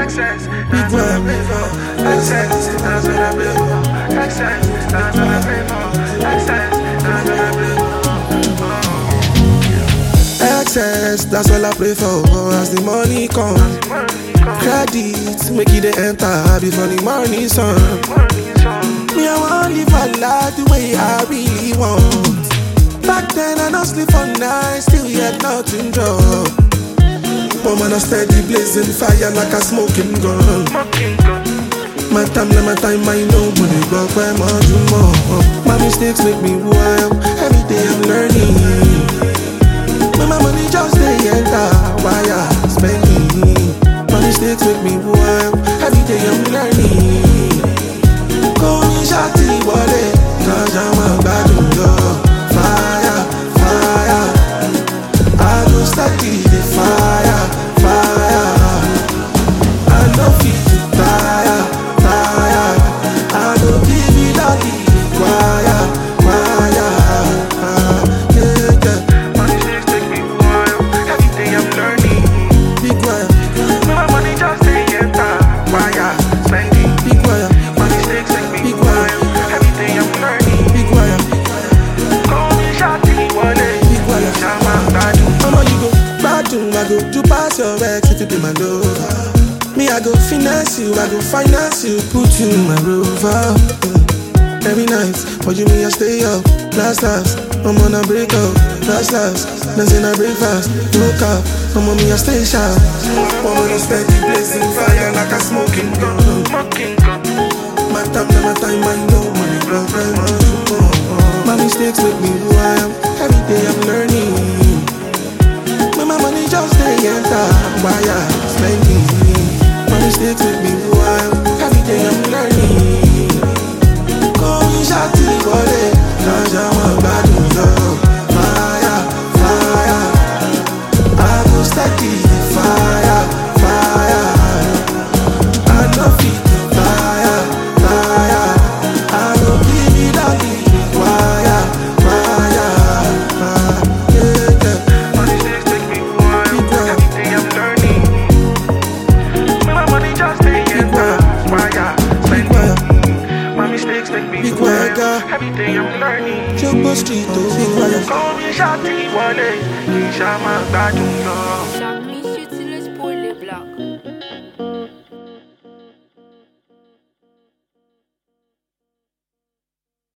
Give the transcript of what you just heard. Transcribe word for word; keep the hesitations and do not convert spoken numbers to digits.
Excess, that's what I pay for. Excess, that's what I pay for. Excess, that's what I pay for. Excess, that's what I pay for. Excess, that's all I pray for. As the money come, credit make it dey enter before the money sun. Me I want live my life the way I really want. Back then I don't sleep for night, still yet nothing drop. But man I steady blazing fire like a smoking gun. My time, like my time, I know money, but where more do more. My mistakes make me who I am. Every day I'm learning. When my money just stay enter, why I spending? My mistakes make me who I am. Every day I'm learning. Call me Shotty Wale, cause I'm a bad girl. Fire, fire. I go study the fire, fire. I know fit to tire, tire. I go give it all the choir, choir. Yeah, yeah. My mistakes make me who I am. Every day I'm learning. Big choir, When my money just stay enter, why I spending? big choir, My mistakes make me who I am. Every day I'm learning. big choir, Call me Shotty Wale, big choir. Shama Badu. I know you go bad to I go to pass your ex if you be my lover. Me I go finesse you, I go finance you, put you in my rover. Every night, for you me I stay up. Last last, I'm on a break up. Last last, dancing I break fast. Woke up, I'm on me I stay sharp. Woman is steady blazing fire like a smoking gun. Smoking gun. My time, my time, I know money, but very much more. My mistakes make me who I am. Every day I'm learning. When my money just stay enter, why I spending? My mistakes make me who I am. Every day I'm learning. Call me Shotty Wale, cause I'm a bad girl. Fire, fire. I go study the fire, fire. I know fit to fire, fire. I go give it all the choir, choir. Yeah, yeah. My mistakes make me who I am. Every day I'm learning. When my money just stay enter, why I spending? My mistakes make me who I am. Every day I'm learning. Jumbo Street, oh, big choir. Call me Shotty Wale, Shama Badu.